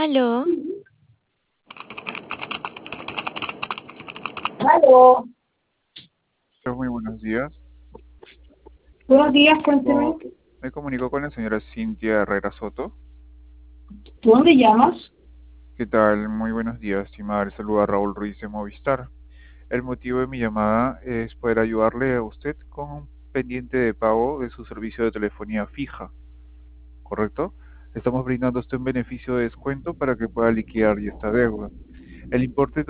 Aló, Aló, muy buenos días. buenos días, cuénteme. Oh, me comunico con la señora Cintia Herrera Soto. ¿Tú dónde llamas? ¿Qué tal? Muy buenos días, estimada. Le saluda Raúl Ruiz de Movistar. El motivo de mi llamada es poder ayudarle a usted con un pendiente de pago de su servicio de telefonía fija, ¿correcto? Le estamos brindando a usted un beneficio de descuento para que pueda liquidar esta deuda. El importe